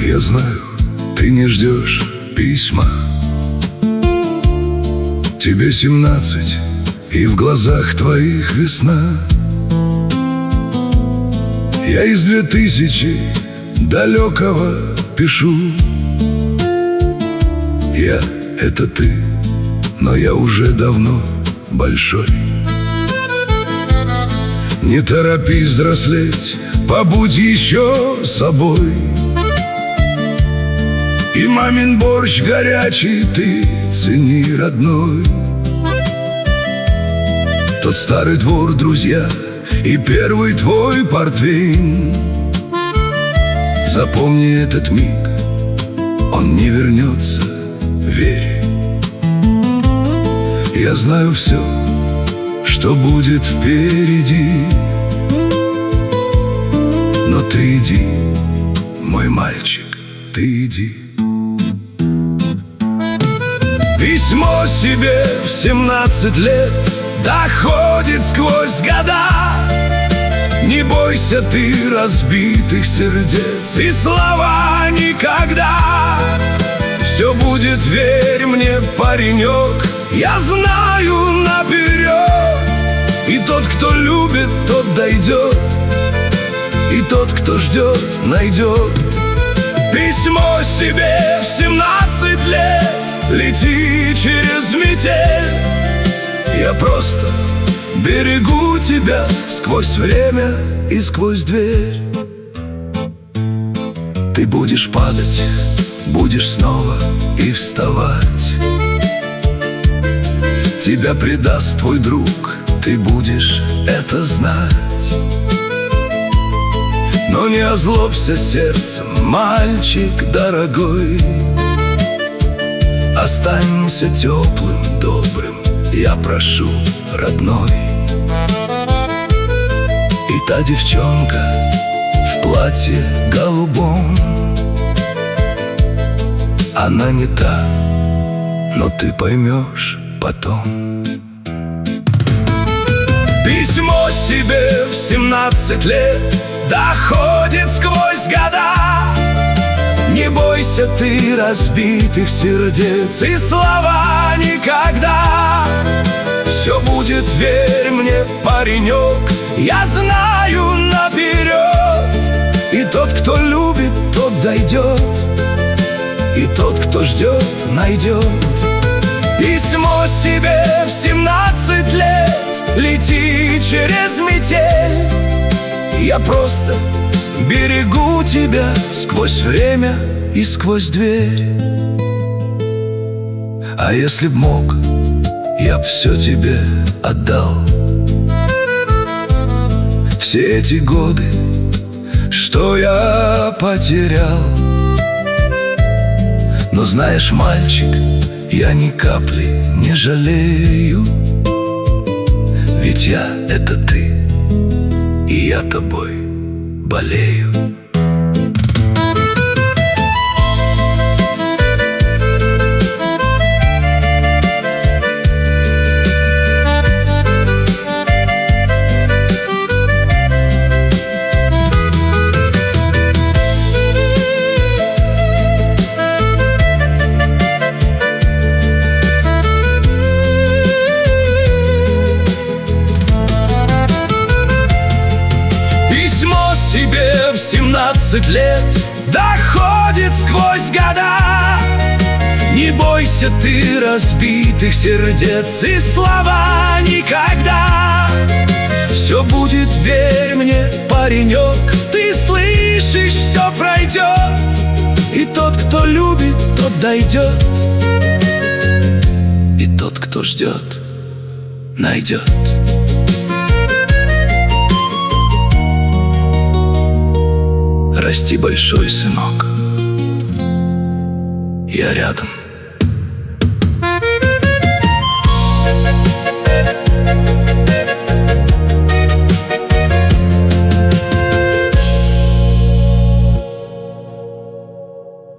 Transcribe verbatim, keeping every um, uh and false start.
Я знаю, ты не ждешь письма. Тебе семнадцать, и в глазах твоих весна. Я из две тысячи далекого пишу. Я — это ты, но я уже давно большой. Не торопись взрослеть, побудь еще собой. И мамин борщ горячий ты цени, родной. Тот старый двор, друзья, и первый твой портвейн. Запомни этот миг, он не вернется, верь. Я знаю все, что будет впереди. Но ты иди, мой мальчик, ты иди. Письмо себе в семнадцать лет доходит сквозь года. Не бойся ты разбитых сердец и слова никогда. Все будет, верь мне, паренек, я знаю наперед. И тот, кто любит, тот дойдет, и тот, кто ждет, найдет. Письмо себе в семнадцать лет, лети через метель. Я просто берегу тебя сквозь время и сквозь дверь. Ты будешь падать, будешь снова и вставать. Тебя предаст твой друг, ты будешь это знать. Но не озлобься сердцем, мальчик дорогой. Останься теплым, добрым, я прошу, родной. И та девчонка в платье голубом, она не та, но ты поймешь потом. Письмо себе в семнадцать лет доходит сквозь года. Не бойся ты разбитых сердец и слова никогда. Все будет, верь мне, паренек, я знаю наперед. И тот, кто любит, тот дойдет, и тот, кто ждет, найдет. Письмо себе в семнадцать лет, лети через метель. Я просто берегу тебя сквозь время и сквозь дверь. А если б мог, я б все тебе отдал. Все эти годы, что я потерял. Но знаешь, мальчик, я ни капли не жалею. Ведь я — это ты, и я тобой болею. Тебе в семнадцать лет доходит сквозь года. Не бойся ты разбитых сердец и слова никогда. Все будет, верь мне, паренек, ты слышишь, все пройдет. И тот, кто любит, тот дойдет, и тот, кто ждет, найдет. Расти большой, сынок, я рядом.